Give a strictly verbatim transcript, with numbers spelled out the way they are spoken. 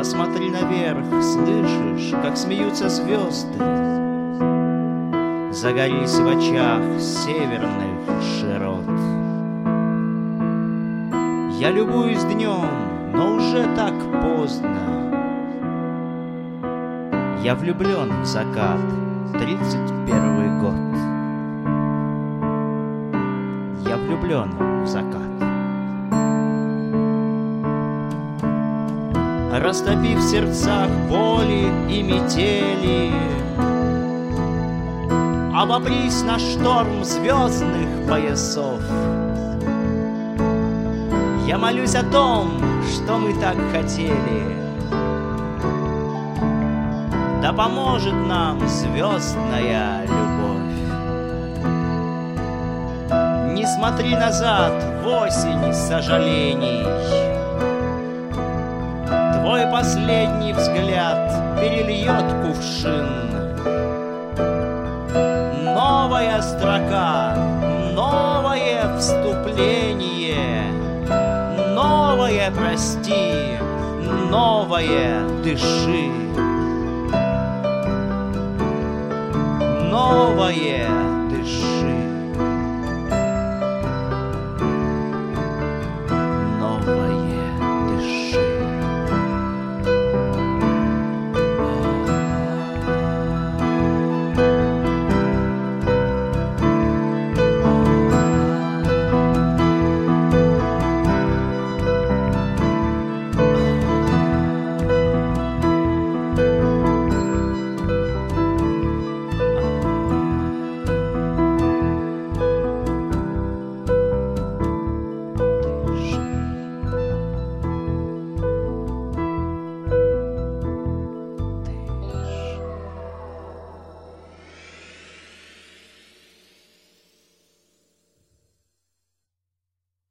Посмотри наверх, слышишь, как смеются звезды? Загорись в очах северных широт. Я любуюсь днем, но уже так поздно. Я влюблен в закат, тридцать первый год. Я влюблен в закат. Растопив в сердцах боли и метели, обопрись на шторм звездных поясов. Я молюсь о том, что мы так хотели. Да поможет нам звездная любовь. Не смотри назад в осень сожалений. Твой последний взгляд перельет кувшин. Новая строка, новое вступление, новое прости, новое дыши. Новое дыши.